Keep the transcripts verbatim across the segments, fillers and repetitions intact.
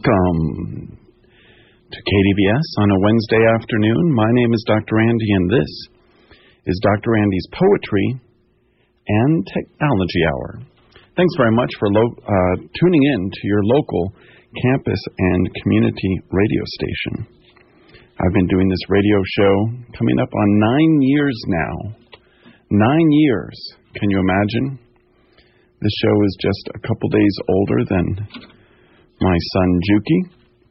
Welcome to K D V S on a Wednesday afternoon. My name is Doctor Andy, and this is Doctor Andy's Poetry and Technology Hour. Thanks very much for lo- uh, tuning in to your local campus and community radio station. I've been doing this radio show coming up on nine years now. Nine years. Can you imagine? This show is just a couple days older than my son Juki.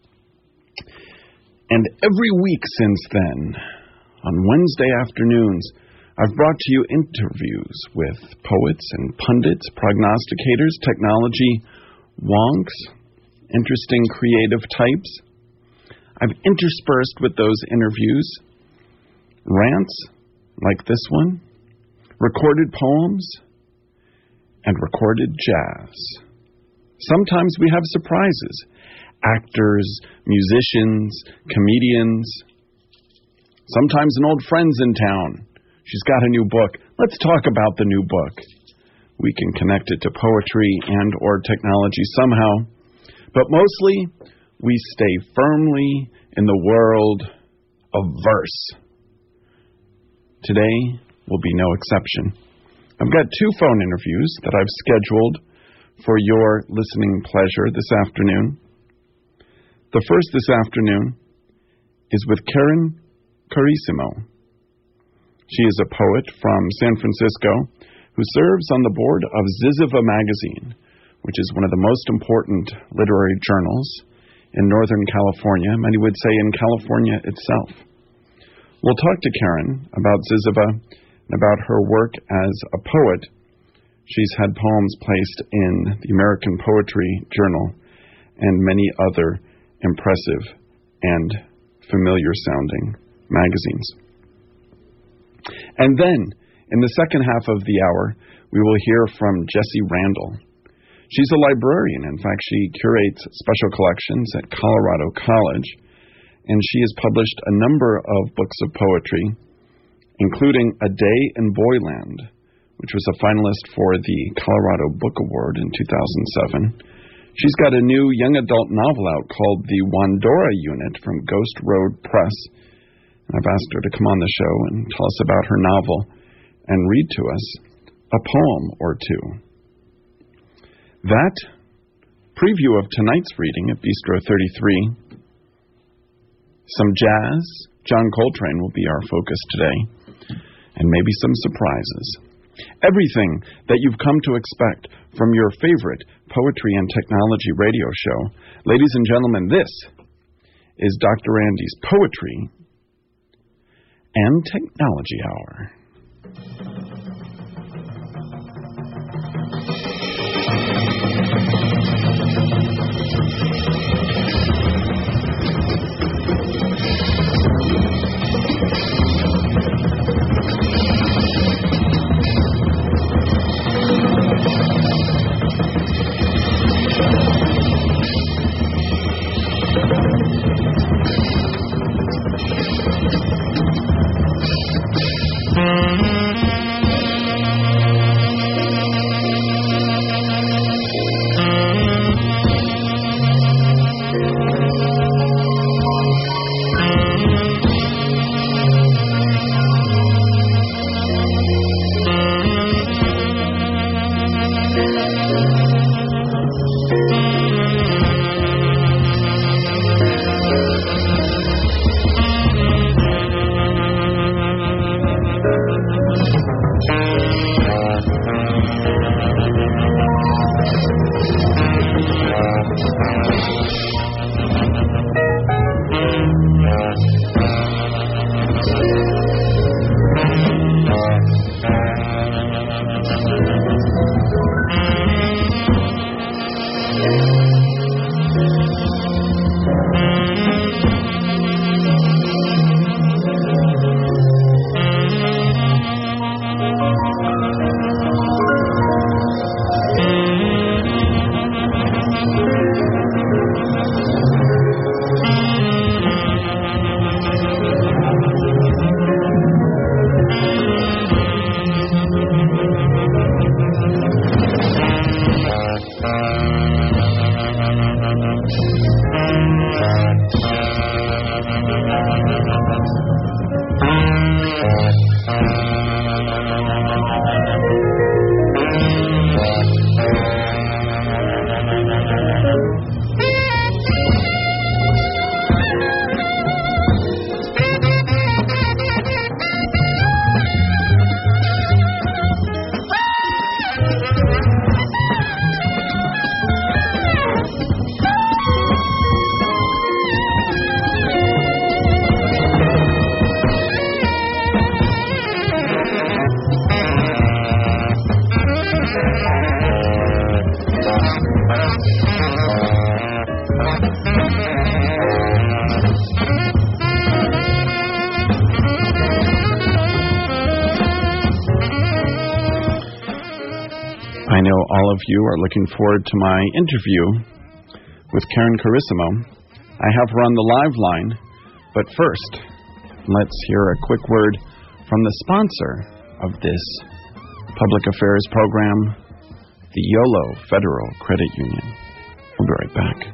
And every week since then, on Wednesday afternoons, I've brought to you interviews with poets and pundits, prognosticators, technology wonks, interesting creative types. I've interspersed with those interviews rants like this one, recorded poems, and recorded jazz. Sometimes we have surprises. Actors, musicians, comedians. Sometimes an old friend's in town. She's got a new book. Let's talk about the new book. We can connect it to poetry and or technology somehow. But mostly, we stay firmly in the world of verse. Today will be no exception. I've got two phone interviews that I've scheduled for your listening pleasure this afternoon. The first this afternoon is with Karen Carissimo. She is a poet from San Francisco who serves on the board of Ziziva magazine, which is one of the most important literary journals in Northern California, many would say in California itself. We'll talk to Karen about Ziziva and about her work as a poet. She's had poems placed in the American Poetry Journal and many other impressive and familiar-sounding magazines. And then, in the second half of the hour, we will hear from Jessie Randall. She's a librarian. In fact, she curates special collections at Colorado College, and she has published a number of books of poetry, including A Day in Boyland, which was a finalist for the Colorado Book Award in two thousand seven. She's got a new young adult novel out called The Wandora Unit from Ghost Road Press. And I've asked her to come on the show and tell us about her novel and read to us a poem or two. That preview of tonight's reading at Bistro thirty-three. Some jazz. John Coltrane will be our focus today. And maybe some surprises. Everything that you've come to expect from your favorite poetry and technology radio show. Ladies and gentlemen, this is Doctor Andy's Poetry and Technology Hour. I know all of you are looking forward to my interview with Karen Carissimo. I have her on the live line, but first, let's hear a quick word from the sponsor of this public affairs program, the YOLO Federal Credit Union. We'll be right back.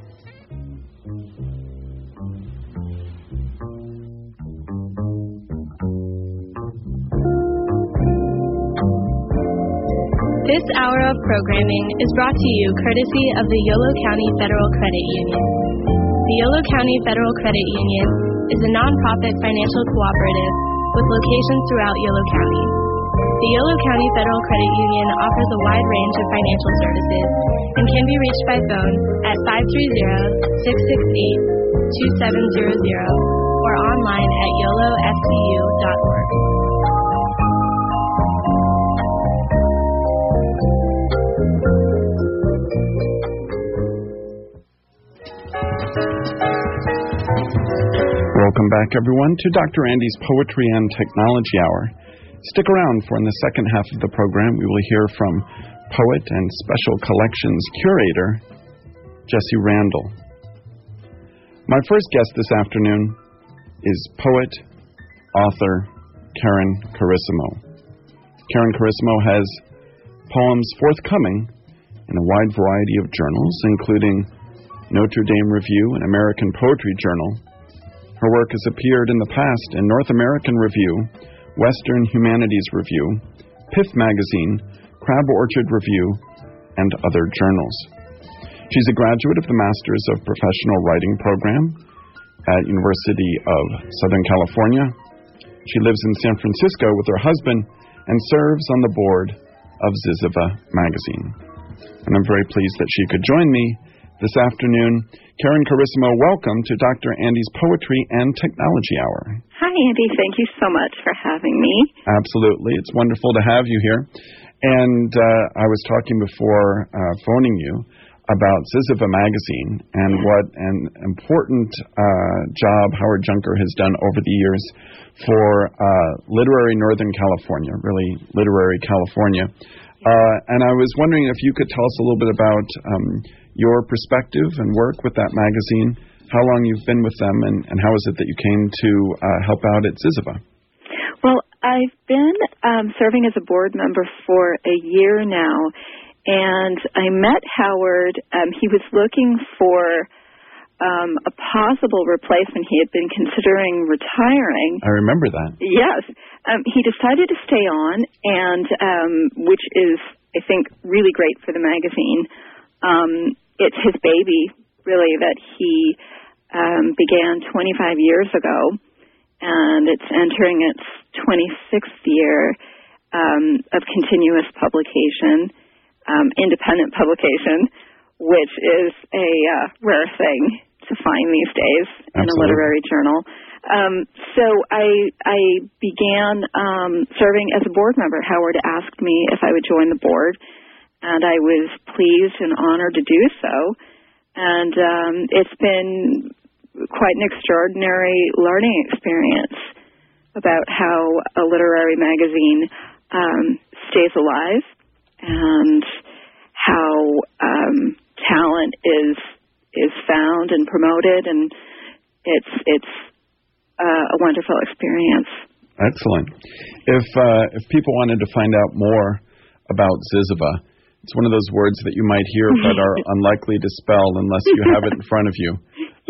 This hour of programming is brought to you courtesy of the Yolo County Federal Credit Union. The Yolo County Federal Credit Union is a nonprofit financial cooperative with locations throughout Yolo County. The Yolo County Federal Credit Union offers a wide range of financial services and can be reached by phone at five three zero, six six eight, two seven zero zero or online at yolo f c u dot org. Welcome back, everyone, to Doctor Andy's Poetry and Technology Hour. Stick around, for in the second half of the program, we will hear from poet and special collections curator, Jesse Randall. My first guest this afternoon is poet, author, Karen Carissimo. Karen Carissimo has poems forthcoming in a wide variety of journals, including Notre Dame Review and American Poetry Journal. Her work has appeared in the past in North American Review, Western Humanities Review, Piff Magazine, Crab Orchard Review, and other journals. She's a graduate of the Masters of Professional Writing program at University of Southern California. She lives in San Francisco with her husband and serves on the board of Ziziva magazine. And I'm very pleased that she could join me this afternoon. Karen Carissimo, welcome to Doctor Andy's Poetry and Technology Hour. Hi, Andy. Thank you so much for having me. Absolutely. It's wonderful to have you here. And uh, I was talking before uh, phoning you about Ziziva magazine and what an important uh, job Howard Junker has done over the years for uh, literary Northern California, really literary California. Uh, and I was wondering if you could tell us a little bit about um, your perspective and work with that magazine, how long you've been with them, and, and how is it that you came to uh, help out at Ziziva? Well, I've been um, serving as a board member for a year now, and I met Howard. Um, he was looking for um, a possible replacement. He had been considering retiring. I remember that. Yes. Um, he decided to stay on, and um, which is, I think, really great for the magazine. Um, it's his baby, really, that he um, began twenty-five years ago, and it's entering its twenty-sixth year um, of continuous publication, um, independent publication, which is a uh, rare thing to find these days. Absolutely. In a literary journal. Um, so I, I began um, serving as a board member. Howard asked me if I would join the board, and I was pleased and honored to do so. And um, it's been quite an extraordinary learning experience about how a literary magazine um, stays alive and how um, talent is is found and promoted, and it's it's uh, a wonderful experience. Excellent. If uh, if people wanted to find out more about Ziziva, it's one of those words that you might hear but are unlikely to spell unless you have it in front of you.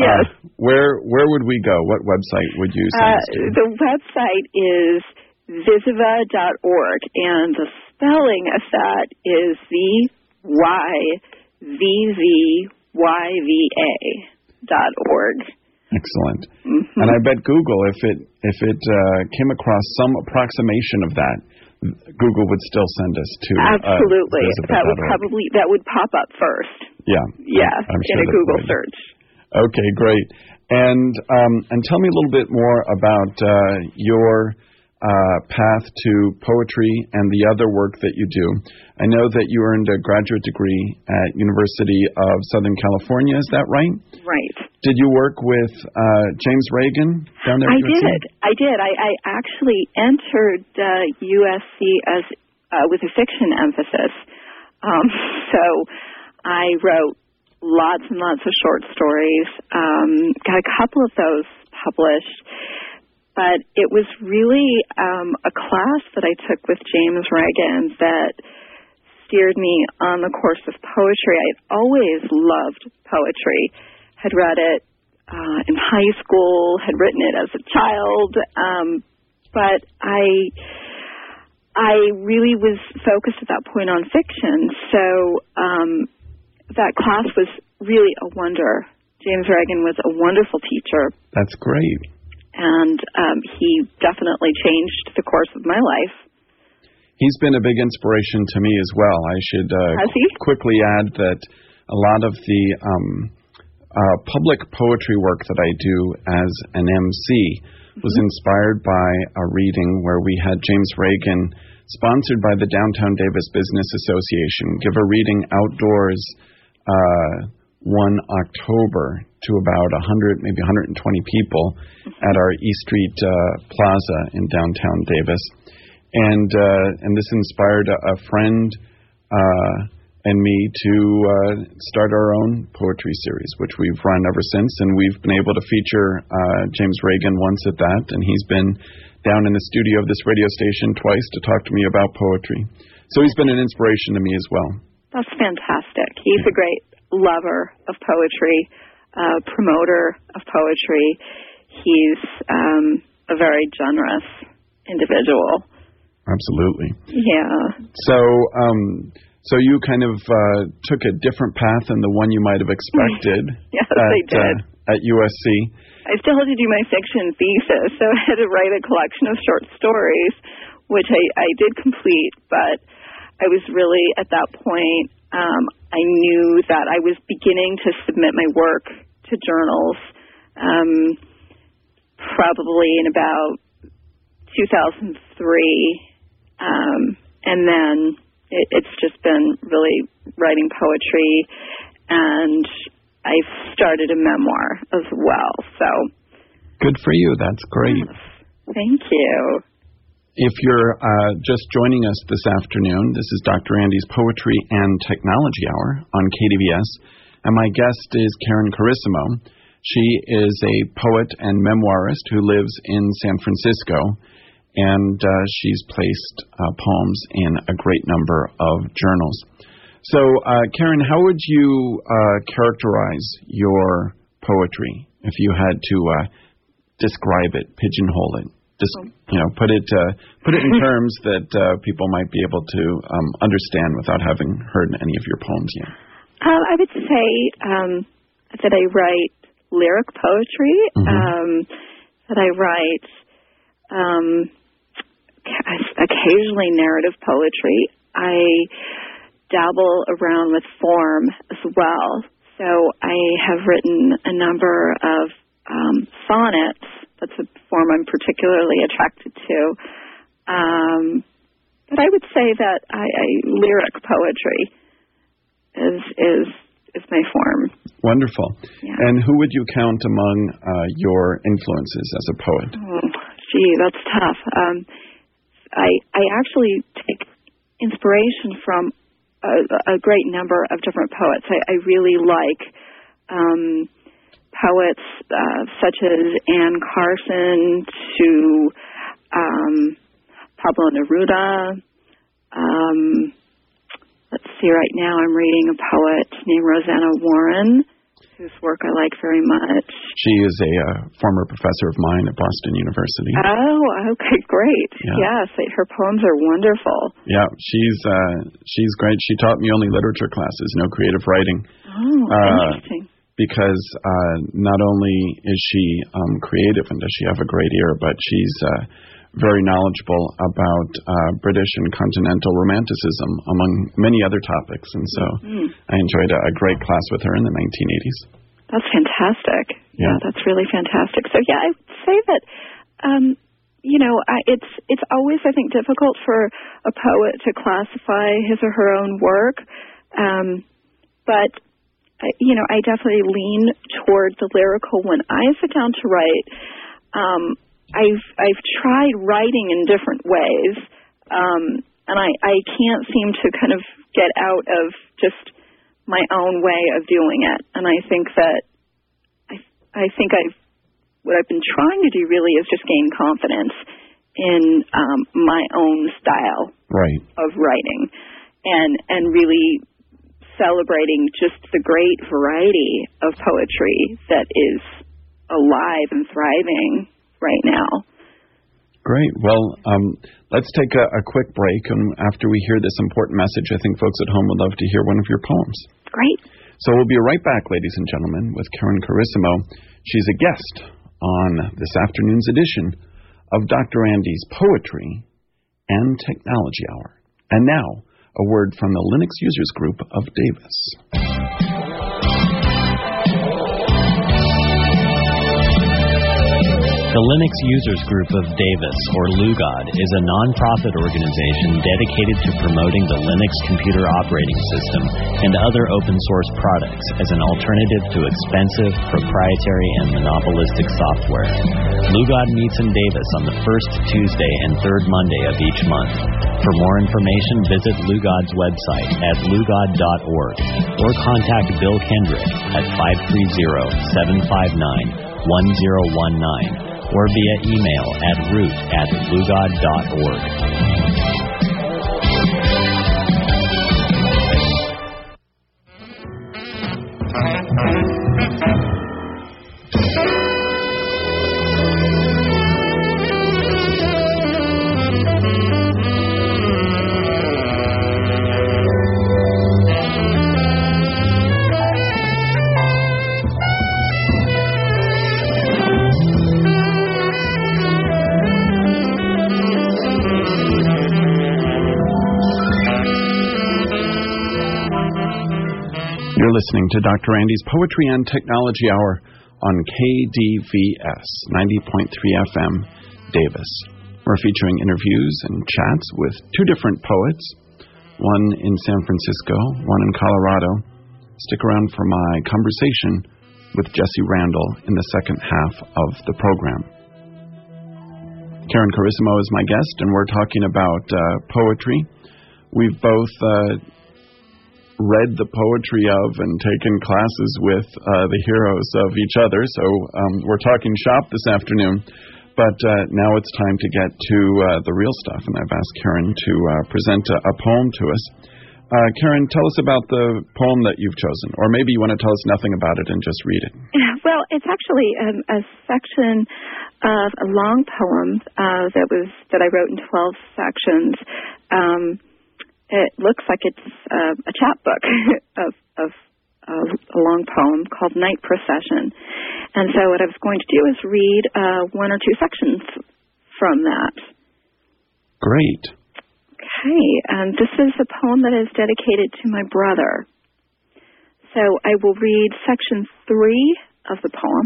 Yes. Uh, where where would we go? What website would you send Uh, us to? the website is visiva dot org, and the spelling of that is V Y V V Y V A dot org. Excellent. Mm-hmm. And I bet Google, if it if it uh, came across some approximation of that, Google would still send us to absolutely. Uh, that would probably that would pop up first. Yeah. Yeah. I'm sure in a Google would. search. Okay, great. And um, and tell me a little bit more about uh, your uh, path to poetry and the other work that you do. I know that you earned a graduate degree at University of Southern California. Is that right? Right. Did you work with uh, James Reagan down there? I at U S C? did. I did. I, I actually entered uh, U S C as uh, with a fiction emphasis. Um, so I wrote lots and lots of short stories. Um, got a couple of those published. But it was really um, a class that I took with James Reagan that steered me on the course of poetry. I had always loved poetry, had read it uh, in high school, had written it as a child, um, but I I really was focused at that point on fiction. So um, that class was really a wonder. James Reagan was a wonderful teacher. That's great. And um, he definitely changed the course of my life. He's been a big inspiration to me as well. I should uh, Has he? quickly add that a lot of the um, uh, public poetry work that I do as an M C mm-hmm. was inspired by a reading where we had James Reagan, sponsored by the Downtown Davis Business Association, give a reading outdoors uh, one October to about one hundred, maybe one hundred twenty people at our East Street uh, Plaza in downtown Davis. And uh, and this inspired a, a friend uh, and me to uh, start our own poetry series, which we've run ever since. And we've been able to feature uh, James Reagan once at that, and he's been down in the studio of this radio station twice to talk to me about poetry. So he's been an inspiration to me as well. That's fantastic. He's a great lover of poetry, uh, promoter of poetry. He's um, a very generous individual. Absolutely. Yeah. So, um, so you kind of uh, took a different path than the one you might have expected. Yes, at, I did. Uh, at U S C. I still had to do my fiction thesis, so I had to write a collection of short stories, which I, I did complete, but I was really at that point, um, I knew that I was beginning to submit my work to journals, um, probably in about two thousand three, um, and then it, it's just been really writing poetry, and I've started a memoir as well. So good for you. That's great. Yes. Thank you. If you're uh, just joining us this afternoon, this is Doctor Andy's Poetry and Technology Hour on K D V S, and my guest is Karen Carissimo. She is a poet and memoirist who lives in San Francisco, and uh, she's placed uh, poems in a great number of journals. So, uh, Karen, how would you uh, characterize your poetry if you had to uh, describe it, pigeonhole it? Just, you know, put it uh, put it in terms that uh, people might be able to um, understand without having heard any of your poems yet. Uh, I would say um, that I write lyric poetry, Mm-hmm. um, that I write um, occasionally narrative poetry. I dabble around with form as well. So I have written a number of um, sonnets. That's a form I'm particularly attracted to. Um, but I would say that I, I, lyric poetry is is is my form. Wonderful. Yeah. And who would you count among uh, your influences as a poet? Oh, gee, that's tough. Um, I I actually take inspiration from a, a great number of different poets. I, I really like um, poets uh, such as Anne Carson to um, Pablo Neruda. Um, let's see, right now I'm reading a poet named Rosanna Warren, whose work I like very much. She is a uh, former professor of mine at Boston University. Oh, okay, great. Yeah. Yes, her poems are wonderful. Yeah, she's uh, she's great. She taught me only literature classes, no creative writing. Oh, uh, interesting. Because uh, not only is she um, creative and does she have a great ear, but she's uh, very knowledgeable about uh, British and continental romanticism, among many other topics. And so mm. I enjoyed a, a great class with her in the nineteen eighties. That's fantastic. Yeah, yeah that's really fantastic. So, yeah, I would say that, um, you know, I, it's it's always, I think, difficult for a poet to classify his or her own work. Um, but, you know, I definitely lean toward the lyrical when I sit down to write. Um I've I've tried writing in different ways, um, and I, I can't seem to kind of get out of just my own way of doing it. And I think that I I think I've what I've been trying to do really is just gain confidence in um, my own style right. of writing, and and really celebrating just the great variety of poetry that is alive and thriving right now. Great. Well, um, let's take a, a quick break, and after we hear this important message, I think folks at home would love to hear one of your poems. Great. So we'll be right back, ladies and gentlemen, with Karen Carissimo. She's a guest on this afternoon's edition of Doctor Andy's Poetry and Technology Hour. And now, a word from the Linux Users Group of Davis. The Linux Users Group of Davis, or LUGOD, is a non-profit organization dedicated to promoting the Linux computer operating system and other open-source products as an alternative to expensive, proprietary, and monopolistic software. LUGOD meets in Davis on the first Tuesday and third Monday of each month. For more information, visit LUGOD's website at lugod dot org or contact Bill Kendrick at five three zero, seven five nine, one zero one nine. or via email at root at lugod dot org. You're listening to Doctor Andy's Poetry and Technology Hour on K D V S ninety point three F M, Davis. We're featuring interviews and chats with two different poets, one in San Francisco, one in Colorado. Stick around for my conversation with Jesse Randall in the second half of the program. Karen Carissimo is my guest, and we're talking about uh, poetry. We've both uh, read the poetry of and taken classes with uh, the heroes of each other, so um, we're talking shop this afternoon. But uh, now it's time to get to uh, the real stuff, and I've asked Karen to uh, present a, a poem to us. Uh, Karen, tell us about the poem that you've chosen, or maybe you want to tell us nothing about it and just read it. Well, it's actually um, a section of a long poem uh, that was that I wrote in twelve sections. Um, it looks like it's uh, a chapbook of, of uh, a long poem called Night Procession. And so what I was going to do is read uh, one or two sections from that. Great. Okay, and this is a poem that is dedicated to my brother. So I will read section three of the poem.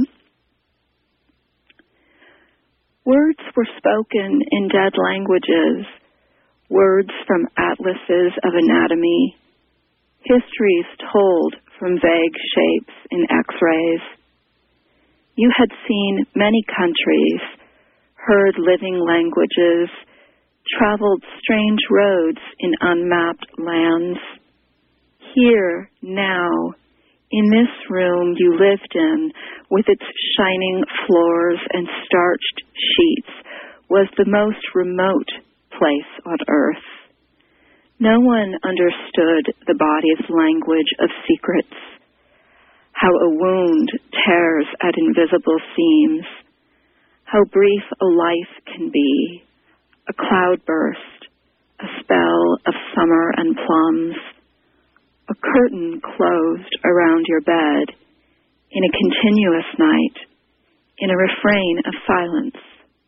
Words were spoken in dead languages, words from atlases of anatomy, histories told from vague shapes in X-rays. You had seen many countries, heard living languages, traveled strange roads in unmapped lands. Here, now, in this room you lived in, with its shining floors and starched sheets, was the most remote place on earth. No one understood the body's language of secrets, how a wound tears at invisible seams, how brief a life can be, a cloudburst, a spell of summer and plums, a curtain closed around your bed, in a continuous night, in a refrain of silence.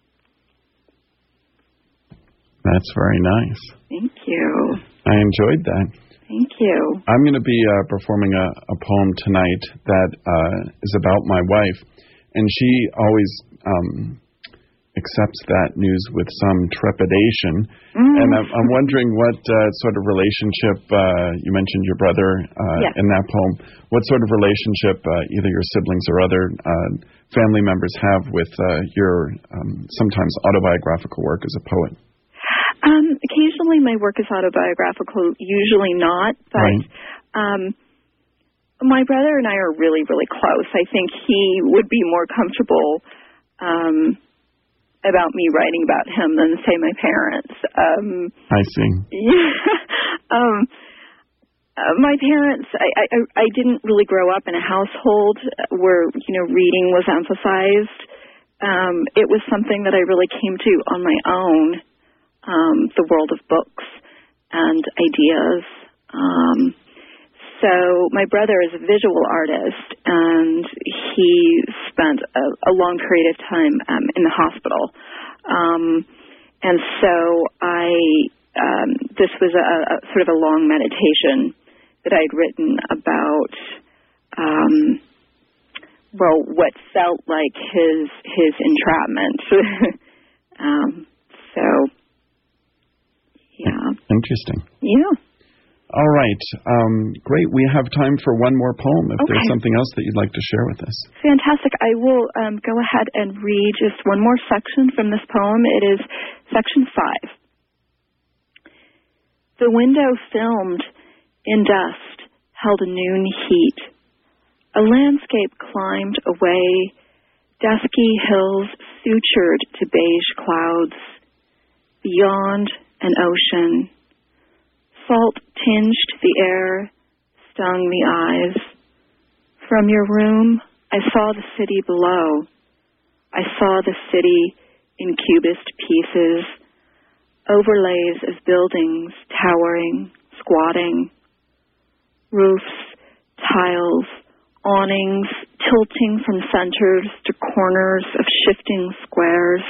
That's very nice. Thank you. I enjoyed that. Thank you. I'm going to be uh, performing a, a poem tonight that uh, is about my wife, and she always um, accepts that news with some trepidation. Mm. And I'm, I'm wondering what uh, sort of relationship, uh, you mentioned your brother uh, yes. in that poem, what sort of relationship uh, either your siblings or other uh, family members have with uh, your um, sometimes autobiographical work as a poet? Um, occasionally my work is autobiographical, usually not, but right. um, my brother and I are really, really close. I think he would be more comfortable um, about me writing about him than, say, my parents. Um, I see. Yeah. um, uh, my parents, I, I, I didn't really grow up in a household where, you know, reading was emphasized. Um, it was something that I really came to on my own. Um, the world of books and ideas. Um, so my brother is a visual artist, and he spent a, a long period of time um, in the hospital. Um, and so I, um, this was a, a sort of a long meditation that I'd written about, um, well, what felt like his his entrapment. um, so. Yeah. Interesting. Yeah. All right. Um, great. We have time for one more poem if okay. there's something else that you'd like to share with us. Fantastic. I will um, go ahead and read just one more section from this poem. It is section five. The window filmed in dust held a noon heat. A landscape climbed away, dusky hills sutured to beige clouds. Beyond, an ocean. Salt tinged the air, stung the eyes. From your room, I saw the city below. I saw the city in cubist pieces, overlays of buildings towering, squatting, roofs, tiles, awnings tilting from centers to corners of shifting squares.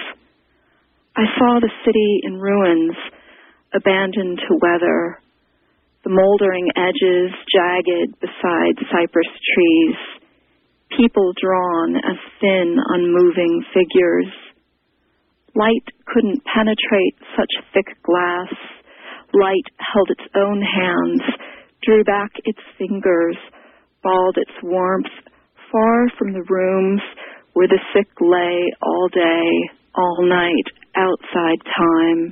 I saw the city in ruins, abandoned to weather, the moldering edges jagged beside cypress trees, people drawn as thin, unmoving figures. Light couldn't penetrate such thick glass. Light held its own hands, drew back its fingers, balled its warmth far from the rooms where the sick lay all day, all night, outside time.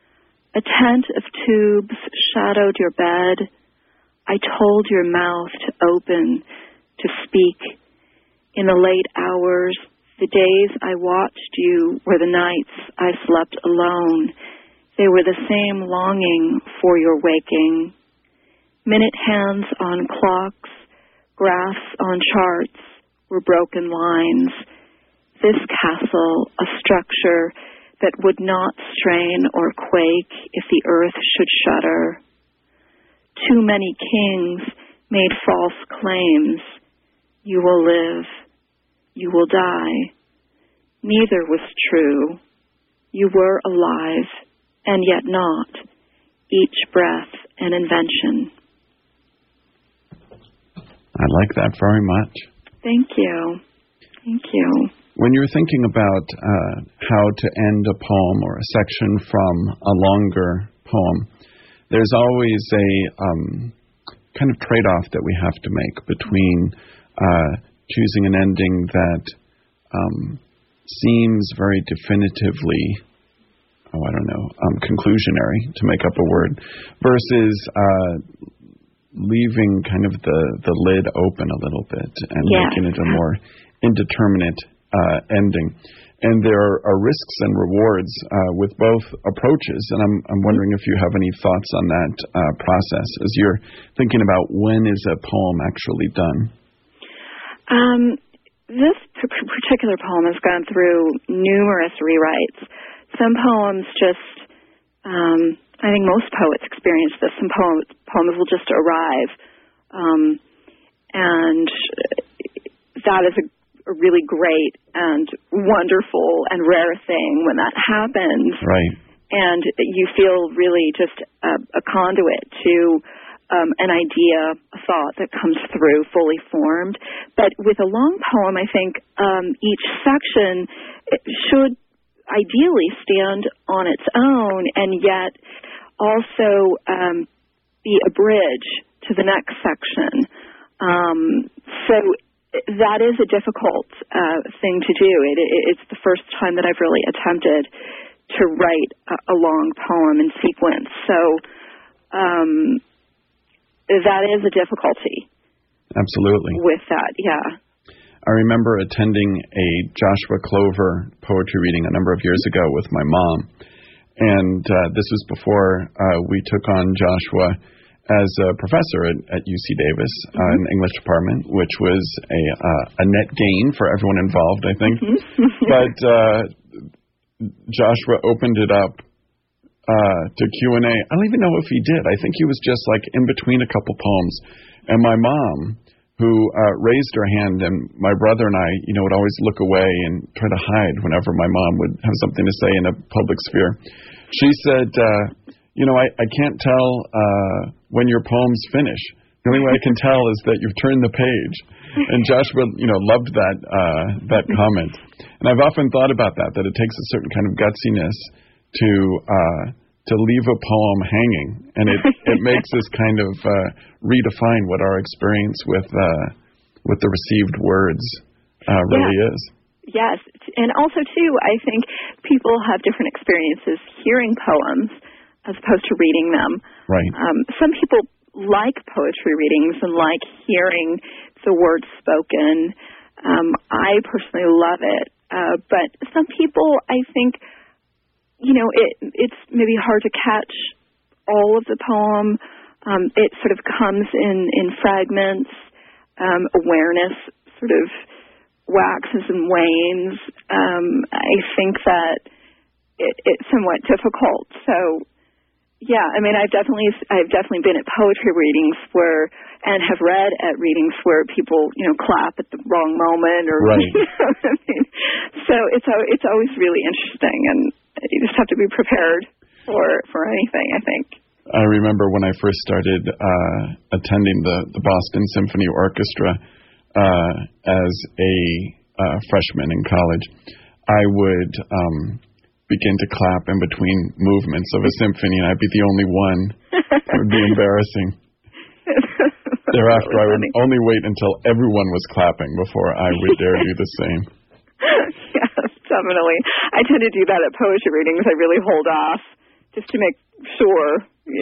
A tent of tubes shadowed your bed. I told your mouth to open, to speak. In the late hours, the days I watched you were the nights I slept alone. They were the same longing for your waking. Minute hands on clocks, graphs on charts were broken lines. This castle, a structure that would not strain or quake if the earth should shudder. Too many kings made false claims. You will live. You will die. Neither was true. You were alive, and yet not. Each breath an invention. I like that very much. Thank you. Thank you. When you're thinking about uh, how to end a poem or a section from a longer poem, there's always a um, kind of trade-off that we have to make between uh, choosing an ending that um, seems very definitively, oh, I don't know, um, conclusionary, to make up a word, versus uh, leaving kind of the, the lid open a little bit and yeah. making it a more indeterminate uh, ending. And there are, are risks and rewards uh, with both approaches, and I'm, I'm wondering if you have any thoughts on that uh, process as you're thinking about when is a poem actually done. Um, this p- particular poem has gone through numerous rewrites. Some poems just, um, I think most poets experience this. Some poems, poems will just arrive. Um, and that is a, a really great and wonderful and rare thing when that happens. Right. And you feel really just a, a conduit to um, an idea, a thought that comes through fully formed. But with a long poem, I think um, each section should ideally stand on its own and yet also um, be a bridge to the next section. Um, so that is a difficult uh, thing to do. It, it, it's the first time that I've really attempted to write a, a long poem in sequence. So um, that is a difficulty. Absolutely. With that, yeah. I remember attending a Joshua Clover poetry reading a number of years ago with my mom. And uh, this was before uh, we took on Joshua as a professor at, at U C Davis uh, mm-hmm. in the English department, which was a, uh, a net gain for everyone involved, I think. Mm-hmm. But uh, Joshua opened it up uh, to Q and A. I don't even know if he did. I think he was just like in between a couple poems. And my mom, who uh, raised her hand, and my brother and I, you know, would always look away and try to hide whenever my mom would have something to say in a public sphere. She said, uh, you know, I, I can't tell uh, when your poems finish. The only way I can tell is that you've turned the page. And Joshua, you know, loved that uh, that comment. And I've often thought about that, that it takes a certain kind of gutsiness to uh, to leave a poem hanging, and it, it makes us kind of uh, redefine what our experience with uh, with the received words uh, really yeah. is. Yes, and also too, I think people have different experiences hearing poems as opposed to reading them. Right. Um, some people like poetry readings and like hearing the words spoken. Um, I personally love it, uh, but some people, I think, you know, it it's maybe hard to catch all of the poem. Um, it sort of comes in, in fragments. Um, awareness sort of waxes and wanes. Um, I think that it, it's somewhat difficult. So, yeah, I mean, I've definitely I've definitely been at poetry readings where and have read at readings where people, you know, clap at the wrong moment, or right. You know what I mean? So it's it's always really interesting, and you just have to be prepared for for anything, I think. I remember when I first started uh, attending the, the Boston Symphony Orchestra uh, as a uh, freshman in college, I would um, begin to clap in between movements of a symphony, and I'd be the only one. It would be embarrassing. Thereafter, really I would funny. only wait until everyone was clapping before I would dare do the same. Yes, definitely. I tend to do that at poetry readings. I really hold off just to make sure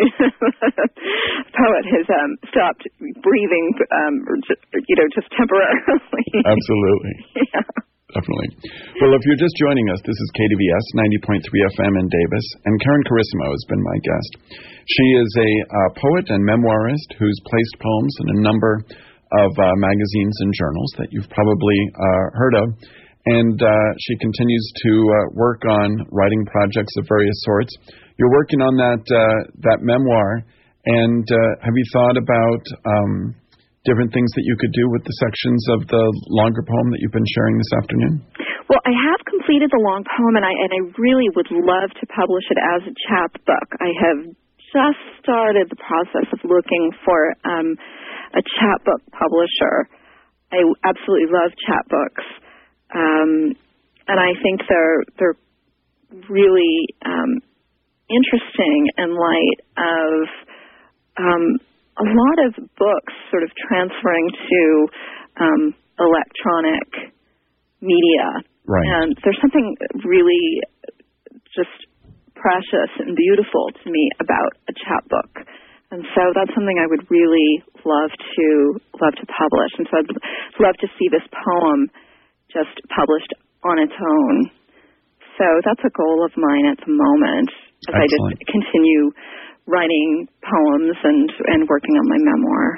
poet has um, stopped breathing, um, or just, you know, just temporarily. Absolutely. Yeah. Definitely. Well, if you're just joining us, this is K D V S ninety point three F M in Davis, and Karen Carissimo has been my guest. She is a uh, poet and memoirist who's placed poems in a number of uh, magazines and journals that you've probably uh, heard of, and uh, she continues to uh, work on writing projects of various sorts. You're working on that uh, that memoir, and uh, have you thought about um, different things that you could do with the sections of the longer poem that you've been sharing this afternoon? Well, I have completed the long poem, and I and I really would love to publish it as a chapbook. I have just started the process of looking for um, a chapbook publisher. I absolutely love chapbooks, um, and I think they're they're really um, interesting in light of um, a lot of books sort of transferring to um, electronic media. Right. And there's something really just precious and beautiful to me about a chapbook. And so that's something I would really love to love to publish. And so I'd love to see this poem just published on its own. So that's a goal of mine at the moment, as Excellent. I just continue writing poems and, and working on my memoir.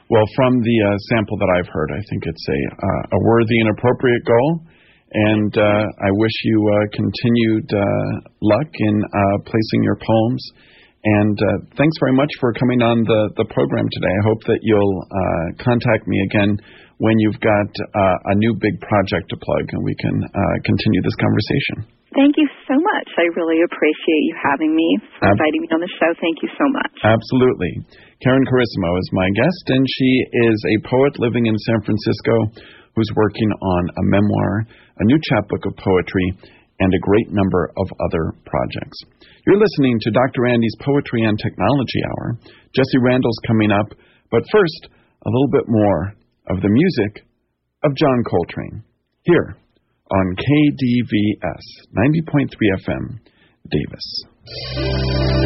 Well, from the uh, sample that I've heard, I think it's a uh, a worthy and appropriate goal, and uh, I wish you uh, continued uh, luck in uh, placing your poems. And uh, thanks very much for coming on the, the program today. I hope that you'll uh, contact me again when you've got uh, a new big project to plug, and we can uh, continue this conversation. Thank you so much. I really appreciate you having me, for Ab- inviting me on the show. Thank you so much. Absolutely. Karen Carissimo is my guest, and she is a poet living in San Francisco who's working on a memoir, a new chapbook of poetry, and a great number of other projects. You're listening to Doctor Andy's Poetry and Technology Hour. Jesse Randall's coming up, but first, a little bit more of the music of John Coltrane, here on K D V S ninety point three F M, Davis.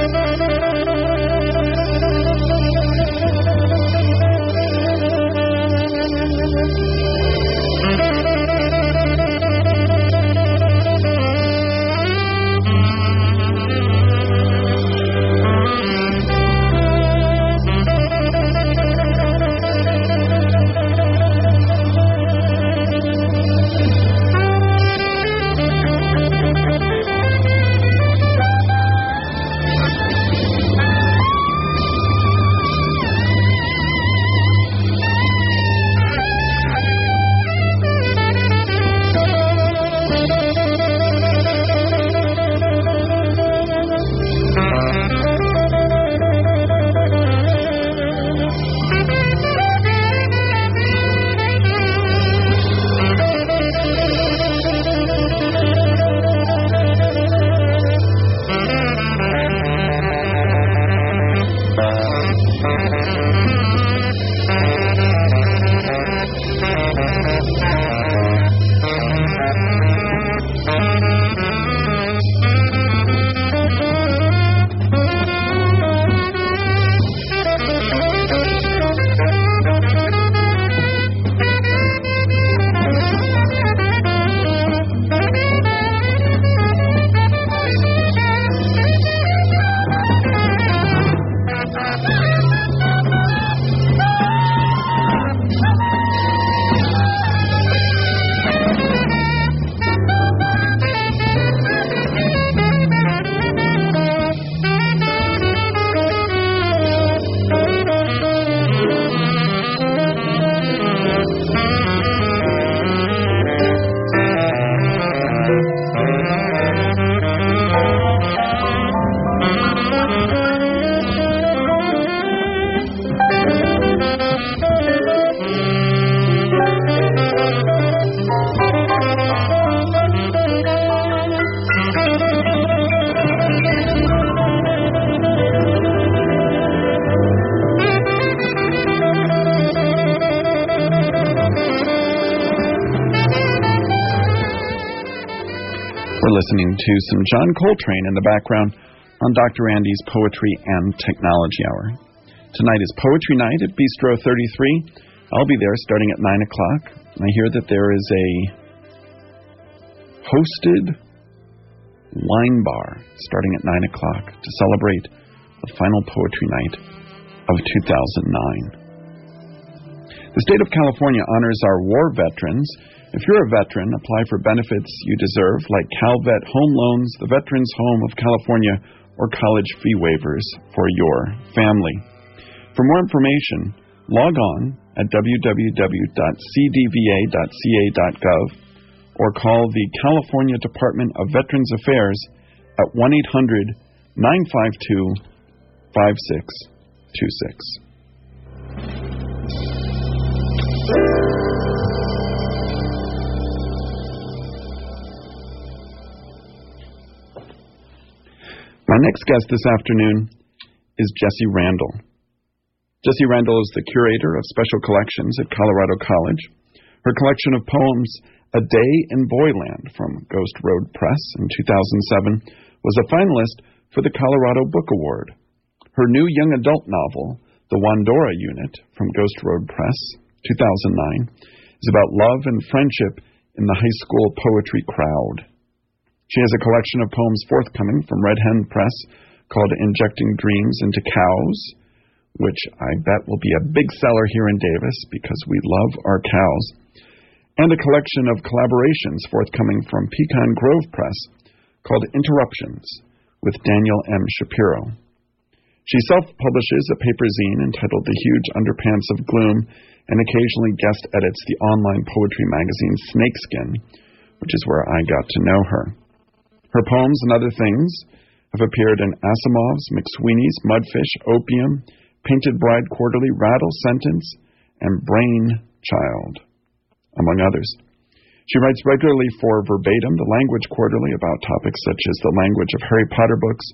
Listening to some John Coltrane in the background on Doctor Andy's Poetry and Technology Hour. Tonight is Poetry Night at Bistro thirty-three. I'll be there starting at nine o'clock. I hear that there is a hosted wine bar starting at nine o'clock to celebrate the final Poetry Night of two thousand nine. The state of California honors our war veterans. If you're a veteran, apply for benefits you deserve, like CalVet Home Loans, the Veterans Home of California, or college fee waivers for your family. For more information, log on at w w w dot c d v a dot c a dot gov or call the California Department of Veterans Affairs at one eight hundred nine five two five six two six. My next guest this afternoon is Jesse Randall. Jesse Randall is the curator of special collections at Colorado College. Her collection of poems, A Day in Boyland, from Ghost Road Press in two thousand seven, was a finalist for the Colorado Book Award. Her new young adult novel, The Wandora Unit, from Ghost Road Press, two thousand nine, is about love and friendship in the high school poetry crowd. She has a collection of poems forthcoming from Red Hen Press called Injecting Dreams into Cows, which I bet will be a big seller here in Davis because we love our cows, and a collection of collaborations forthcoming from Pecan Grove Press called Interruptions with Daniel M. Shapiro. She self-publishes a paper zine entitled The Huge Underpants of Gloom and occasionally guest edits the online poetry magazine Snakeskin, which is where I got to know her. Her poems and other things have appeared in Asimov's, McSweeney's, Mudfish, Opium, Painted Bride Quarterly, Rattle, Sentence, and Brain Child, among others. She writes regularly for Verbatim, the Language Quarterly, about topics such as the language of Harry Potter books,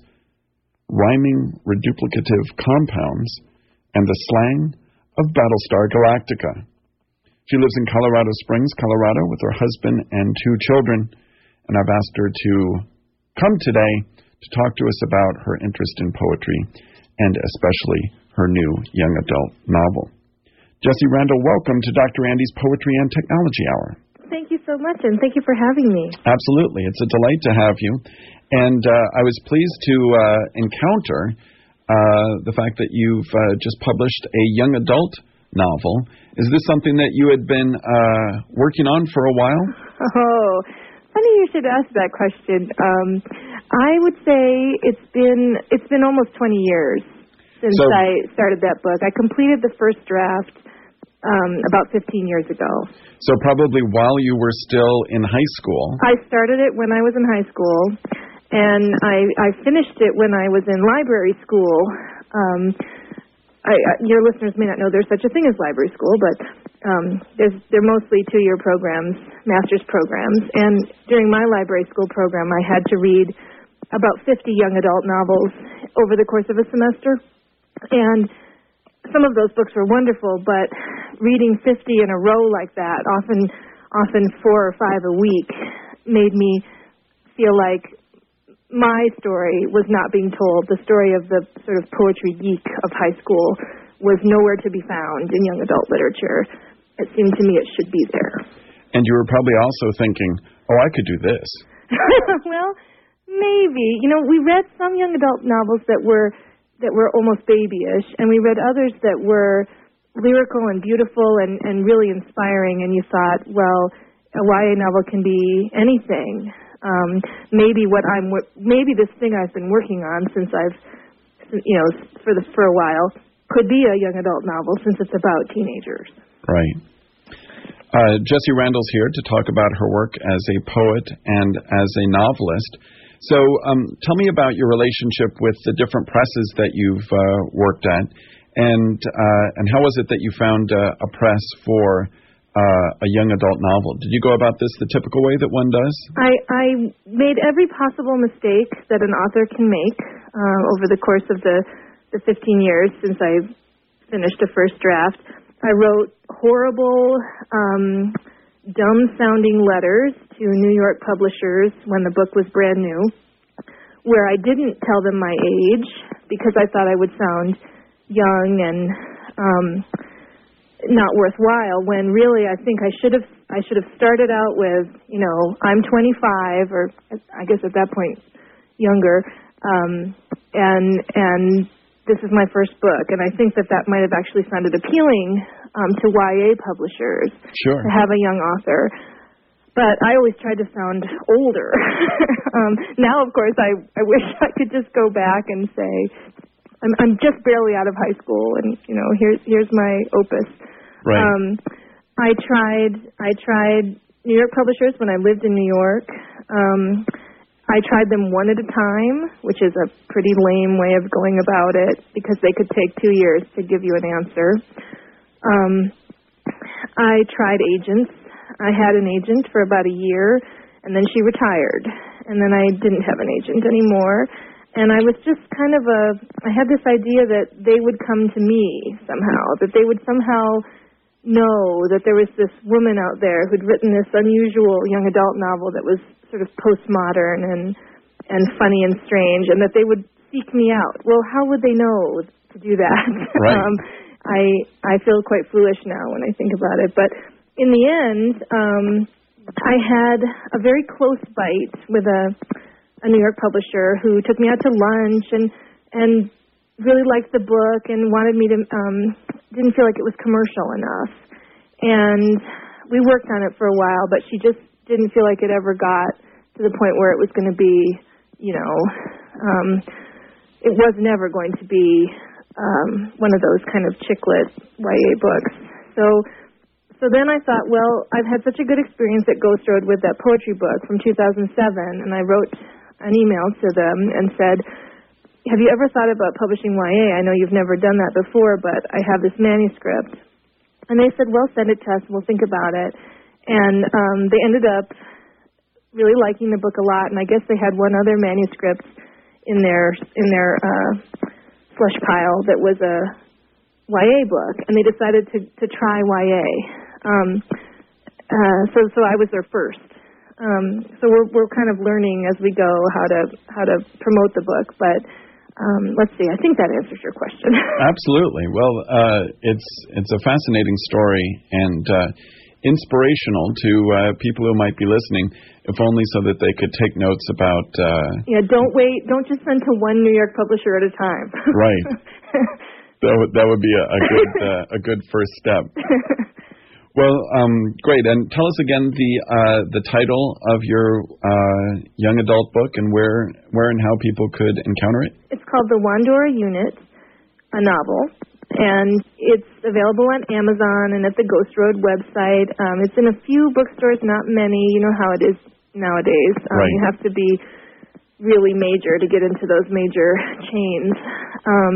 rhyming reduplicative compounds, and the slang of Battlestar Galactica. She lives in Colorado Springs, Colorado, with her husband and two children, and I've asked her to come today to talk to us about her interest in poetry and especially her new young adult novel. Jessie Randall, welcome to Doctor Andy's Poetry and Technology Hour. Thank you so much, and thank you for having me. Absolutely. It's a delight to have you. And uh, I was pleased to uh, encounter uh, the fact that you've uh, just published a young adult novel. Is this something that you had been uh, working on for a while? Oh, funny you should ask that question. Um, I would say it's been it's been almost twenty years since so, I started that book. I completed the first draft um, about fifteen years ago. So probably while you were still in high school. I started it when I was in high school. And I, I finished it when I was in library school. Um, I, your listeners may not know there's such a thing as library school, but um, there's, they're mostly two-year programs, master's programs. And during my library school program, I had to read about fifty young adult novels over the course of a semester. And some of those books were wonderful, but reading fifty in a row like that, often, often four or five a week, made me feel like my story was not being told. The story of the sort of poetry geek of high school was nowhere to be found in young adult literature. It seemed to me it should be there. And you were probably also thinking, oh, I could do this. Well, maybe. You know, we read some young adult novels that were that were almost babyish, and we read others that were lyrical and beautiful and, and really inspiring, and you thought, well, a Y A novel can be anything. Um, maybe what I'm, maybe this thing I've been working on since I've, you know, for the for a while, could be a young adult novel since it's about teenagers. Right. Uh, Jessie Randall's here to talk about her work as a poet and as a novelist. So, um, tell me about your relationship with the different presses that you've uh, worked at, and uh, and how was it that you found uh, a press for Uh, a young adult novel? Did you go about this the typical way that one does? I, I made every possible mistake that an author can make uh, over the course of the, the fifteen years since I finished a first draft. I wrote horrible, um, dumb-sounding letters to New York publishers when the book was brand new, where I didn't tell them my age because I thought I would sound young and um not worthwhile, when really I think I should have I should have started out with, you know, I'm twenty-five, or I guess at that point younger, um, and and this is my first book, and I think that that might have actually sounded appealing um, to Y A publishers, sure, to have a young author. But I always tried to sound older. um, now, of course, I I wish I could just go back and say, I'm, I'm just barely out of high school, and you know, here's here's my opus. Right. Um, I tried I tried New York publishers when I lived in New York. Um, I tried them one at a time, which is a pretty lame way of going about it because they could take two years to give you an answer. Um, I tried agents. I had an agent for about a year, and then she retired, and then I didn't have an agent anymore. And I was just kind of a, I had this idea that they would come to me somehow, that they would somehow know that there was this woman out there who'd written this unusual young adult novel that was sort of postmodern and and funny and strange, and that they would seek me out. Well, how would they know to do that? Right. um, I I feel quite foolish now when I think about it. But in the end, um, I had a very close bite with a a New York publisher who took me out to lunch, and and really liked the book and wanted me to, um, didn't feel like it was commercial enough. And we worked on it for a while, but she just didn't feel like it ever got to the point where it was going to be, you know, um, it was never going to be um, one of those kind of chick lit Y A books. So so then I thought, well, I've had such a good experience at Ghost Road with that poetry book from two thousand seven, and I wrote an email to them and said, have you ever thought about publishing Y A? I know you've never done that before, but I have this manuscript. And they said, well, send it to us, we'll think about it. And um, they ended up really liking the book a lot, and I guess they had one other manuscript in their in their uh, slush pile that was a Y A book, and they decided to, to try Y A. Um, uh, so so I was their first. Um, so we're we're kind of learning as we go how to how to promote the book, but um, let's see. I think that answers your question. Absolutely. Well, uh, it's it's a fascinating story and uh, inspirational to uh, people who might be listening, if only so that they could take notes about. Uh, yeah. Don't wait. Don't just send to one New York publisher at a time. Right. That would that would be a, a good uh, a good first step. Well, um, great. And tell us again the uh, the title of your uh, young adult book and where where and how people could encounter it. It's called The Wandora Unit, a novel, and it's available on Amazon and at the Ghost Road website. Um, it's in a few bookstores, not many. You know how it is nowadays. Um, right. You have to be really major to get into those major chains. Um,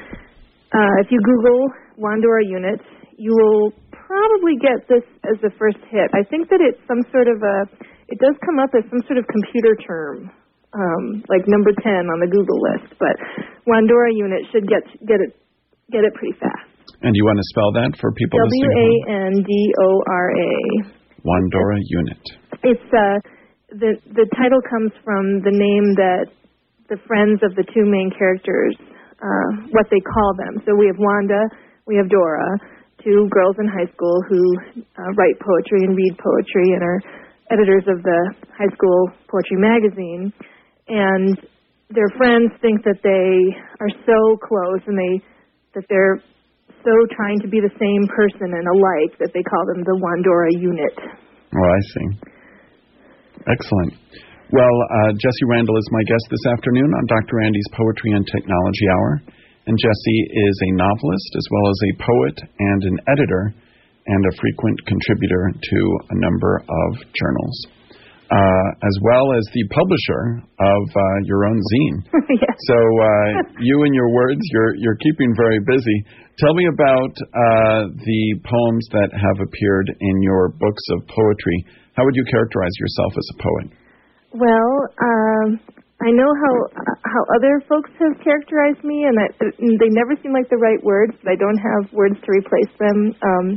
uh, if you Google Wandora Unit, you will probably get this as the first hit. I think that it's some sort of a, it does come up as some sort of computer term, um, like number ten on the Google list, but Wandora Unit should get get it get it pretty fast. And you want to spell that for people listening? W A N D O R A. Wandora Unit. It's, uh, the, the title comes from the name that the friends of the two main characters, uh, what they call them. So we have Wanda, we have Dora, two girls in high school who uh, write poetry and read poetry and are editors of the high school poetry magazine. And their friends think that they are so close and they that they're so trying to be the same person and alike that they call them the Wandora Unit. Oh, I see. Excellent. Well, uh, Jessie Randall is my guest this afternoon on Doctor Andy's Poetry and Technology Hour. And Jessie is a novelist as well as a poet and an editor and a frequent contributor to a number of journals, uh, as well as the publisher of uh, your own zine. Yes. So uh, you and your words, you're you're keeping very busy. Tell me about uh, the poems that have appeared in your books of poetry. How would you characterize yourself as a poet? Well, um, I know how how other folks have characterized me, and I, they never seem like the right words, but I don't have words to replace them. Um,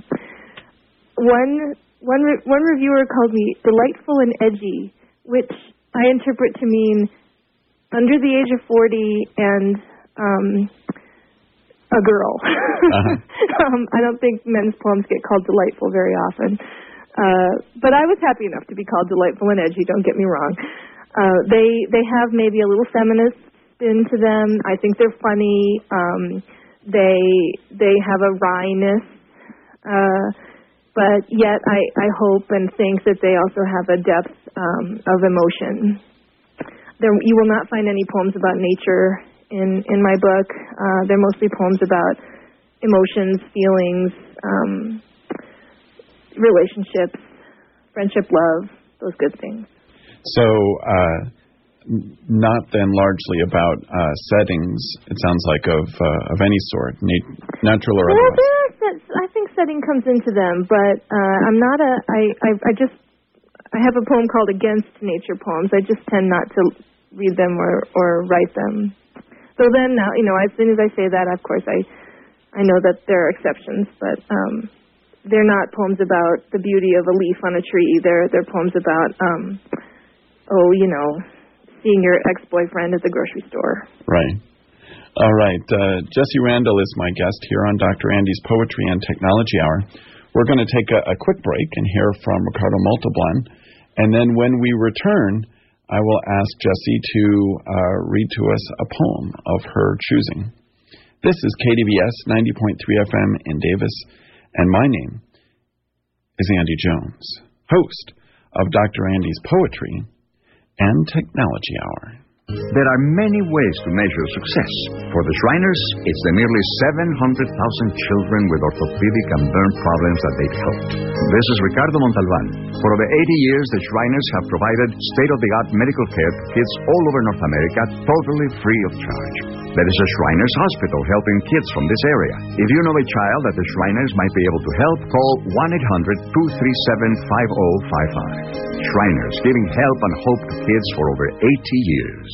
one one re- one reviewer called me delightful and edgy, which I interpret to mean under the age of forty and um, a girl. Uh-huh. um, I don't think men's poems get called delightful very often, uh, but I was happy enough to be called delightful and edgy. Don't get me wrong. Uh, they they have maybe a little feminist spin to them. I think they're funny. Um, they they have a wryness, uh, but yet I, I hope and think that they also have a depth um, of emotion. There, you will not find any poems about nature in, in my book. Uh, they're mostly poems about emotions, feelings, um, relationships, friendship, love, those good things. So, uh, not then largely about uh, settings, it sounds like, of uh, of any sort, nat- natural or well, otherwise. There, I think setting comes into them, but uh, I'm not a, I, I, I just, I have a poem called Against Nature Poems. I just tend not to read them or, or write them. So then now, you know, as soon as I say that, of course, I, I know that there are exceptions, but um, they're not poems about the beauty of a leaf on a tree. They're, they're poems about... Um, oh, you know, seeing your ex-boyfriend at the grocery store. Right. All right. Uh, Jessie Randall is my guest here on Doctor Andy's Poetry and Technology Hour. We're going to take a, a quick break and hear from Ricardo Montalban. And then when we return, I will ask Jessie to uh, read to us a poem of her choosing. This is K D V S ninety point three F M in Davis, and my name is Andy Jones, host of Doctor Andy's Poetry and Technology Hour. There are many ways to measure success. For the Shriners, it's the nearly seven hundred thousand children with orthopedic and burn problems that they've helped. This is Ricardo Montalban. For over eighty years, the Shriners have provided state-of-the-art medical care to kids all over North America, totally free of charge. There is a Shriners Hospital helping kids from this area. If you know a child that the Shriners might be able to help, call one eight hundred two three seven five zero five five. Shriners, giving help and hope to kids for over eighty years.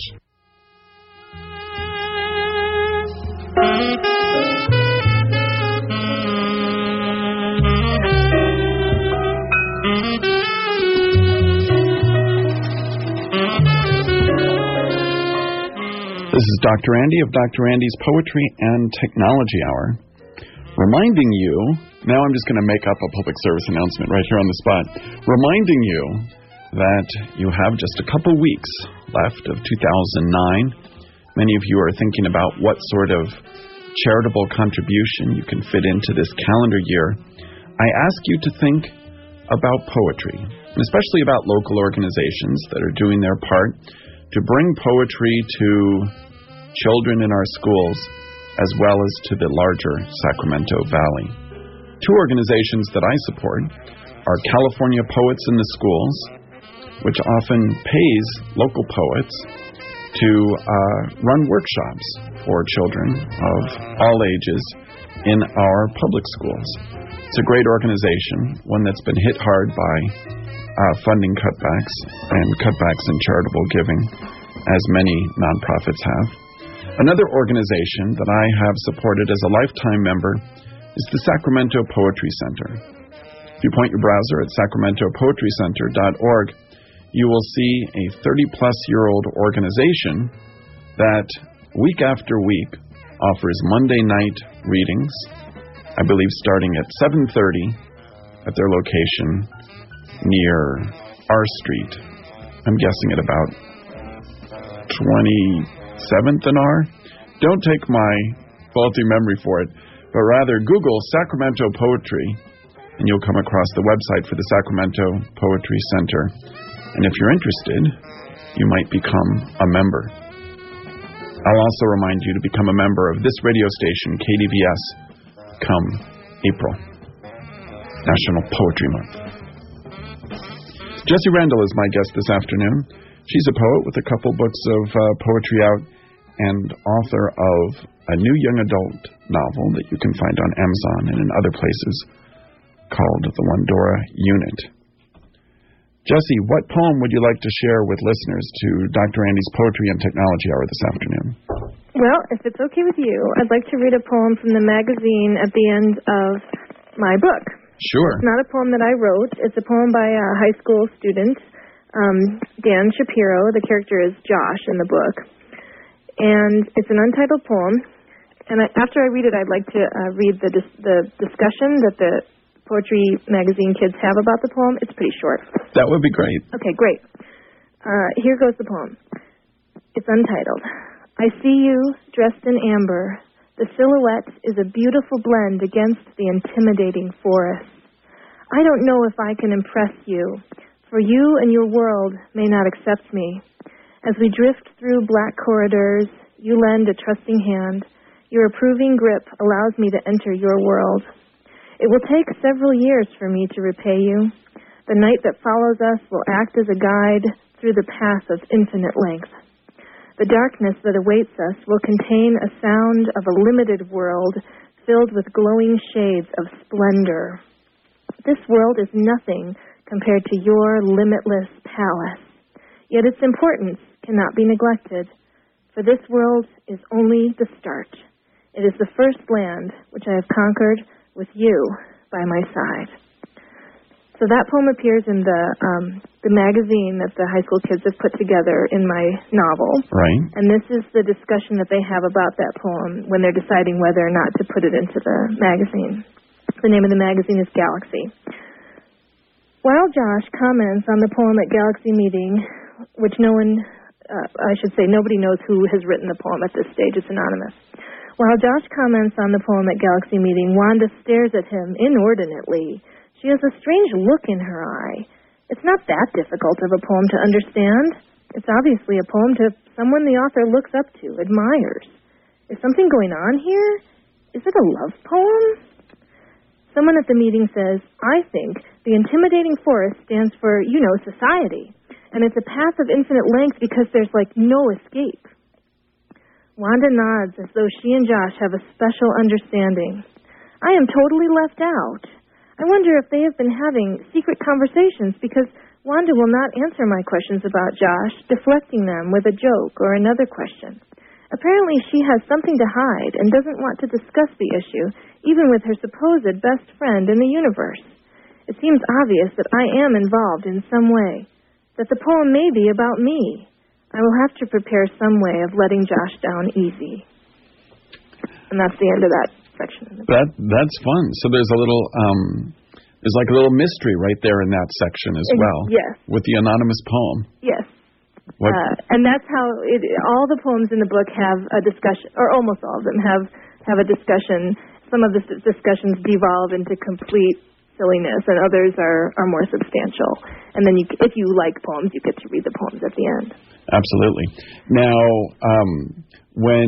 This is Doctor Andy of Doctor Andy's Poetry and Technology Hour, reminding you, now I'm just going to make up a public service announcement right here on the spot, reminding you that you have just a couple weeks left of two thousand nine. Many of you are thinking about what sort of charitable contribution you can fit into this calendar year. I ask you to think about poetry, and especially about local organizations that are doing their part to bring poetry to children in our schools, as well as to the larger Sacramento Valley. Two organizations that I support are California Poets in the Schools, which often pays local poets to uh, run workshops for children of all ages in our public schools. It's a great organization, one that's been hit hard by uh, funding cutbacks and cutbacks in charitable giving, as many nonprofits have. Another organization that I have supported as a lifetime member is the Sacramento Poetry Center. If you point your browser at sacramento poetry center dot org, you will see a thirty-plus-year-old organization that week after week offers Monday night readings, I believe starting at seven thirty at their location near R Street. I'm guessing at about twenty-seventh and R. Don't take my faulty memory for it, but rather Google Sacramento Poetry, and you'll come across the website for the Sacramento Poetry Center. And if you're interested, you might become a member. I'll also remind you to become a member of this radio station, K D V S, come April, National Poetry Month. Jessie Randall is my guest this afternoon. She's a poet with a couple books of uh, poetry out and author of a new young adult novel that you can find on Amazon and in other places called The Wandora Unit. Jessie, what poem would you like to share with listeners to Doctor Andy's Poetry and Technology Hour this afternoon? Well, if it's okay with you, I'd like to read a poem from the magazine at the end of my book. Sure. It's not a poem that I wrote. It's a poem by a high school student, um, Dan Shapiro. The character is Josh in the book. And it's an untitled poem. And I, after I read it, I'd like to uh, read the dis- the discussion that the Poetry magazine kids have about the poem. It's pretty short. That would be great. Okay, great. Uh, here goes the poem. It's untitled. I see you dressed in amber. The silhouette is a beautiful blend against the intimidating forest. I don't know if I can impress you, for you and your world may not accept me. As we drift through black corridors, you lend a trusting hand. Your approving grip allows me to enter your world. It will take several years for me to repay you. The night that follows us will act as a guide through the path of infinite length. The darkness that awaits us will contain a sound of a limited world filled with glowing shades of splendor. This world is nothing compared to your limitless palace. Yet its importance cannot be neglected, for this world is only the start. It is the first land which I have conquered with you by my side. So that poem appears in the um, the magazine that the high school kids have put together in my novel. Right. And this is the discussion that they have about that poem when they're deciding whether or not to put it into the magazine. The name of the magazine is Galaxy. While Josh comments on the poem at Galaxy meeting, which no one, uh, I should say nobody knows who has written the poem at this stage, it's anonymous. While Josh comments on the poem at Galaxy Meeting, Wanda stares at him inordinately. She has a strange look in her eye. It's not that difficult of a poem to understand. It's obviously a poem to someone the author looks up to, admires. Is something going on here? Is it a love poem? Someone at the meeting says, I think the intimidating forest stands for, you know, society. And it's a path of infinite length because there's, like, no escape. Wanda nods as though she and Josh have a special understanding. I am totally left out. I wonder if they have been having secret conversations because Wanda will not answer my questions about Josh, deflecting them with a joke or another question. Apparently she has something to hide and doesn't want to discuss the issue, even with her supposed best friend in the universe. It seems obvious that I am involved in some way, that the poem may be about me. I will have to prepare some way of letting Josh down easy. And that's the end of that section. That that's fun. So there's a little um, there's like a little mystery right there in that section as well. Yes. With the anonymous poem. Yes. What? Uh, and that's how it, all the poems in the book have a discussion, or almost all of them have have a discussion. Some of the discussions devolve into complete silliness, and others are, are more substantial. And then you, if you like poems, you get to read the poems at the end. Absolutely. Now, um, when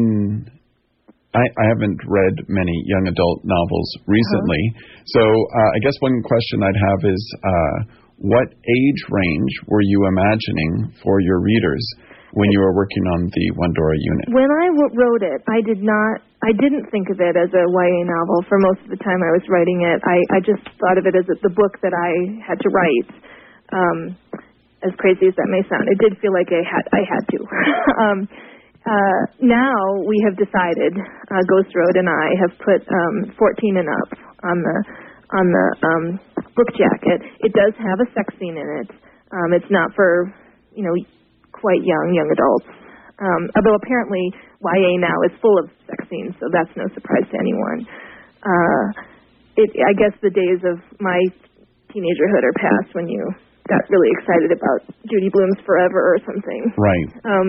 I, I haven't read many young adult novels recently, uh-huh. so uh, I guess one question I'd have is, uh, what age range were you imagining for your readers when you were working on the Wandora unit? When I w- wrote it, I did not, I didn't think of it as a Y A novel for most of the time I was writing it. I, I just thought of it as a, the book that I had to write. Um, as crazy as that may sound, it did feel like I had, I had to. um, uh, now we have decided, uh, Ghost Road and I have put um, fourteen and up on the on the um, book jacket. It does have a sex scene in it. Um, it's not for, you know, quite young, young adults. Um, although apparently Y A now is full of sex scenes, so that's no surprise to anyone. Uh, it, I guess the days of my teenagerhood are past when you got really excited about Judy Blume's Forever or something. Right. Um,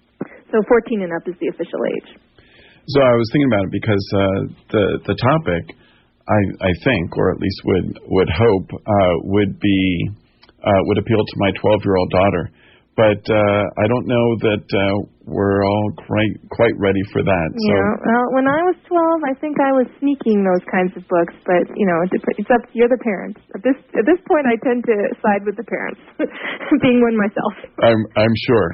so fourteen and up is the official age. So I was thinking about it because uh, the the topic, I, I think, or at least would would hope, uh, would be uh, would appeal to my twelve-year-old daughter. But uh, I don't know that uh, we're all quite quite ready for that. So. Yeah. Well, when I was twelve, I think I was sneaking those kinds of books. But you know, it's up. You're the parents. At this at this point, I tend to side with the parents, being one myself. I'm I'm sure,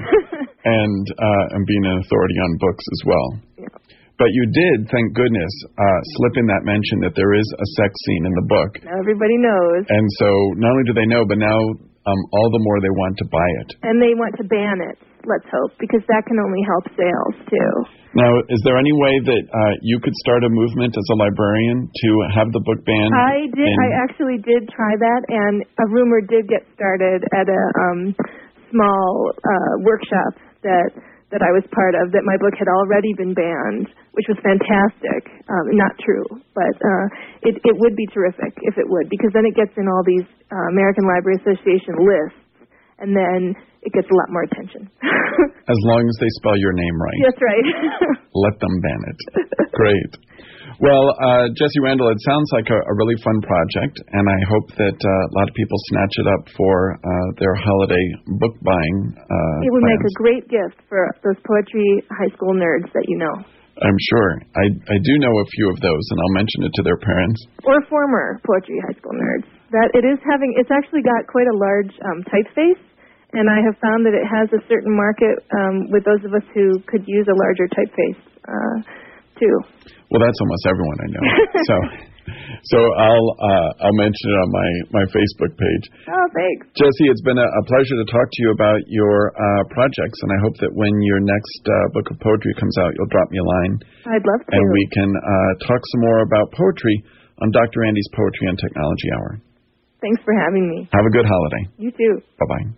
and uh, and being an authority on books as well. Yeah. But you did, thank goodness, uh, slip in that mention that there is a sex scene in the book. Now everybody knows. And so not only do they know, but now um, all the more they want to buy it. And they want to ban it, let's hope, because that can only help sales, too. Now, is there any way that uh, you could start a movement as a librarian to have the book banned? I did. In... I actually did try that, and a rumor did get started at a um, small uh, workshop that... that I was part of, that my book had already been banned, which was fantastic. Um, not true, but uh, it, it would be terrific if it would, because then it gets in all these uh, American Library Association lists, and then it gets a lot more attention. As long as they spell your name right. That's right. Let them ban it. Great. Well, uh, Jessie Randall, it sounds like a, a really fun project, and I hope that uh, a lot of people snatch it up for uh, their holiday book buying uh, It would plans. make a great gift for those poetry high school nerds that you know. I'm sure. I, I do know a few of those, and I'll mention it to their parents. Or former poetry high school nerds. That it is having, it's actually got quite a large um, typeface, and I have found that it has a certain market um, with those of us who could use a larger typeface, uh, too. Well, that's almost everyone I know. so, so I'll uh, I'll mention it on my, my Facebook page. Oh, thanks. Jessie, it's been a, a pleasure to talk to you about your uh, projects, and I hope that when your next uh, book of poetry comes out, you'll drop me a line. I'd love to. And we can uh, talk some more about poetry on Doctor Andy's Poetry and Technology Hour. Thanks for having me. Have a good holiday. You too. Bye-bye.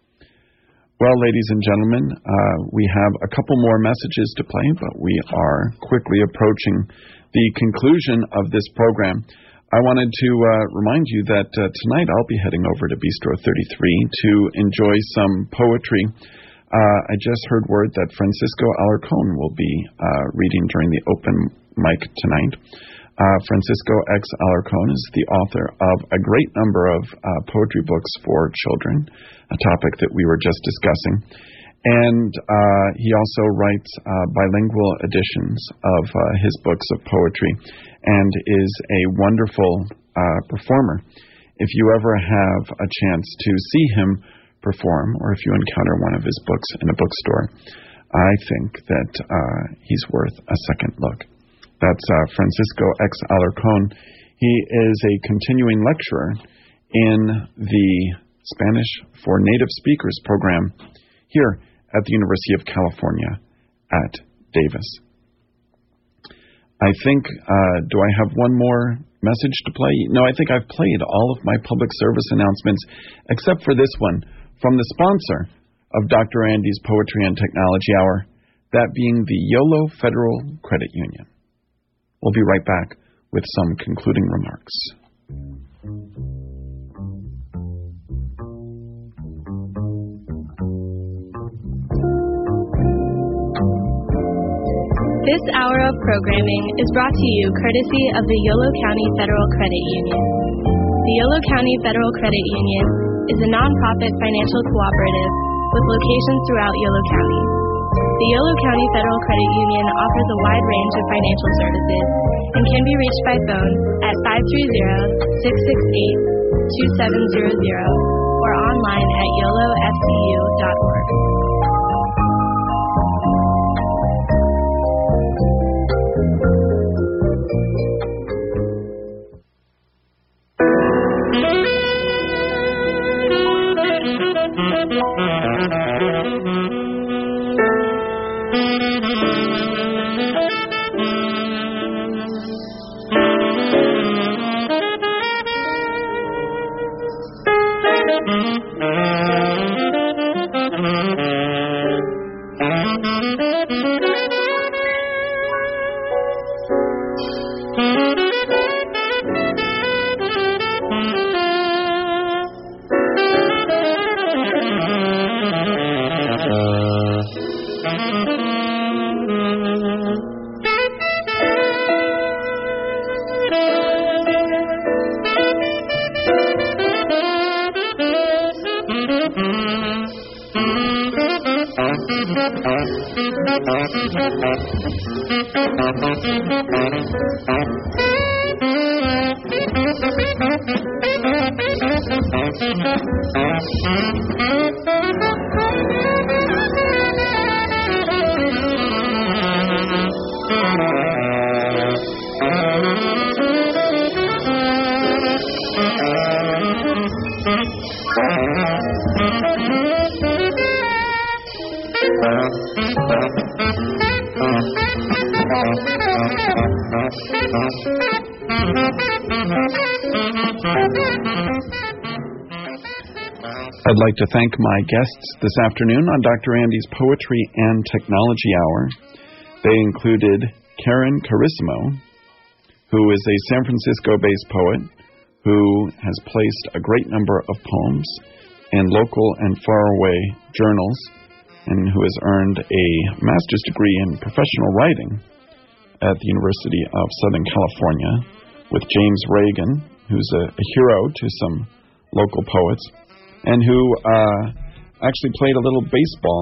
Well, ladies and gentlemen, uh, we have a couple more messages to play, but we are quickly approaching the conclusion of this program. I wanted to uh, remind you that uh, tonight I'll be heading over to Bistro thirty-three to enjoy some poetry Uh, I just heard word that Francisco Alarcón will be uh, reading during the open mic tonight. Uh, Francisco X. Alarcón is the author of a great number of uh, poetry books for children, a topic that we were just discussing. And uh, he also writes uh, bilingual editions of uh, his books of poetry and is a wonderful uh, performer. If you ever have a chance to see him perform, or if you encounter one of his books in a bookstore, I think that uh, he's worth a second look. That's uh, Francisco X. Alarcón. He is a continuing lecturer in the Spanish for Native Speakers program here at the University of California at Davis. I think, uh, do I have one more message to play? No, I think I've played all of my public service announcements, except for this one, from the sponsor of Doctor Andy's Poetry and Technology Hour, that being the YOLO Federal Credit Union. We'll be right back with some concluding remarks. This hour of programming is brought to you courtesy of the Yolo County Federal Credit Union. The Yolo County Federal Credit Union is a nonprofit financial cooperative with locations throughout Yolo County. The Yolo County Federal Credit Union offers a wide range of financial services and can be reached by phone at five three zero, six six eight, two seven zero zero or online at yolo f c u dot org. I'd like to thank my guests this afternoon on Doctor Andy's Poetry and Technology Hour. They included Karen Carissimo, who is a San Francisco-based poet who has placed a great number of poems in local and faraway journals and who has earned a master's degree in professional writing at the University of Southern California with James Reagan, who's a, a hero to some local poets, and who uh, actually played a little baseball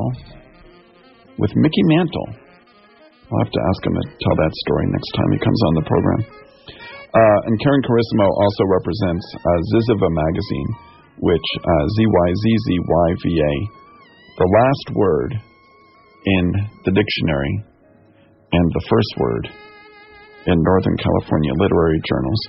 with Mickey Mantle. I'll have to ask him to tell that story next time he comes on the program. Uh, and Karen Carissimo also represents uh, Ziziva magazine, which uh, Z Y Z Z Y V A, the last word in the dictionary and the first word in Northern California literary journals.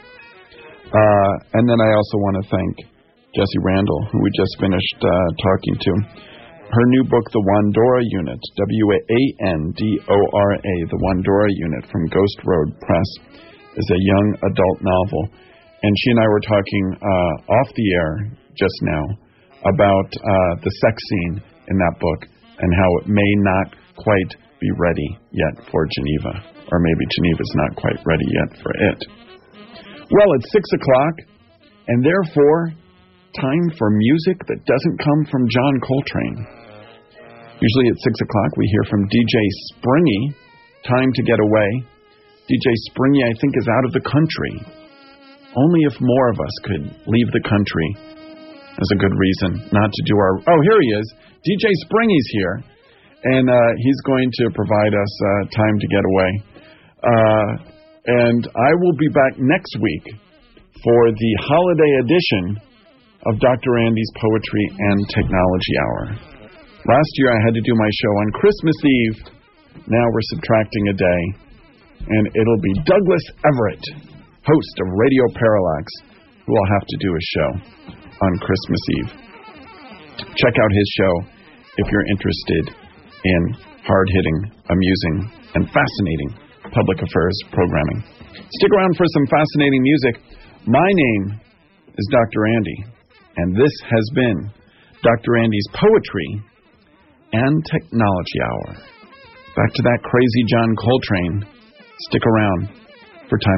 Uh, and then I also want to thank Jessie Randall, who we just finished uh, talking to. Her new book, The Wandora Unit, W A N D O R A, The Wandora Unit from Ghost Road Press, is a young adult novel. And she and I were talking uh, off the air just now about uh, the sex scene in that book and how it may not quite be ready yet for Geneva, or maybe Geneva's not quite ready yet for it. Well, it's six o'clock, and therefore, time for music that doesn't come from John Coltrane. Usually at six o'clock we hear from D J Springy, Time to Get Away. D J Springy, I think, is out of the country. Only if more of us could leave the country is a good reason not to do our... Oh, here he is. D J Springy's here, and uh, he's going to provide us uh, Time to Get Away. Uh, and I will be back next week for the holiday edition of Doctor Andy's Poetry and Technology Hour. Last year I had to do my show on Christmas Eve. Now we're subtracting a day, and it'll be Douglas Everett, host of Radio Parallax, who will have to do a show on Christmas Eve. Check out his show if you're interested in hard-hitting, amusing, and fascinating public affairs programming. Stick around for some fascinating music. My name is Doctor Andy, and this has been Doctor Andy's Poetry and Technology Hour. Back to that crazy John Coltrane. Stick around for Time